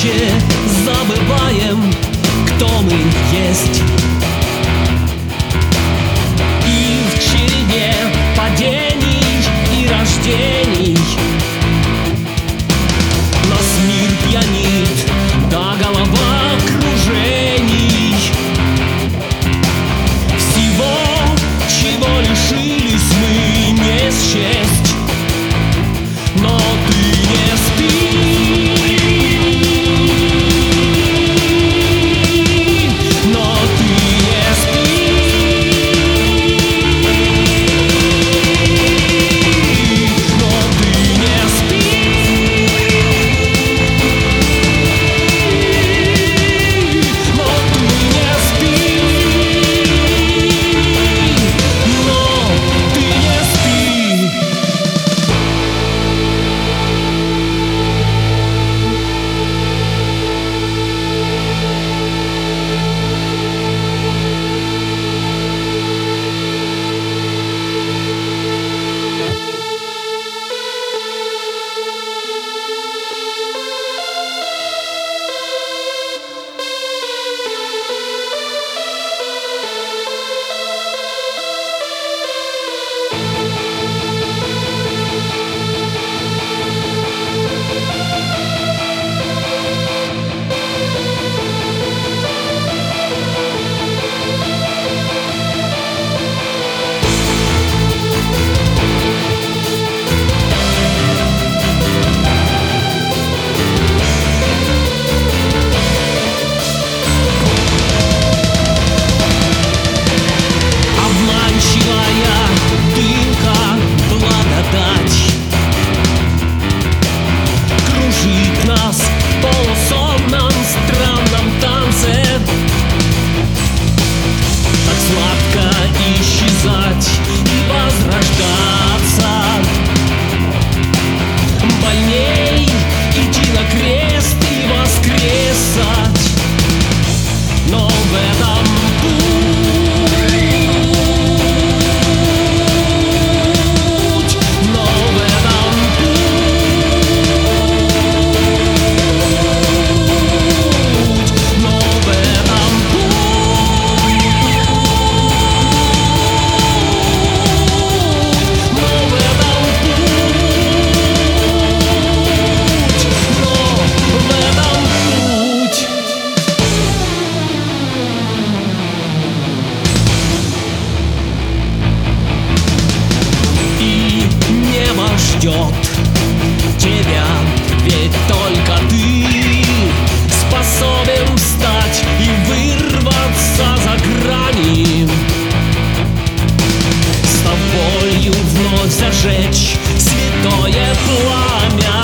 чаще забываем, кто мы есть. И в череде падений и рождений нас мир пьянит до головокружений. Всего, чего лишились мы, не счесть. Но ты не спи, но ты не спи, но ты не спи, но ты не спи, но ты не спи. Исчезать и возрождаться. Больней идти на крест и воскресать. Но в этом путь, но в этом путь, но в этом ждет тебя, ведь только ты способен встать и вырваться за грани. С тобою вновь зажечь святое пламя.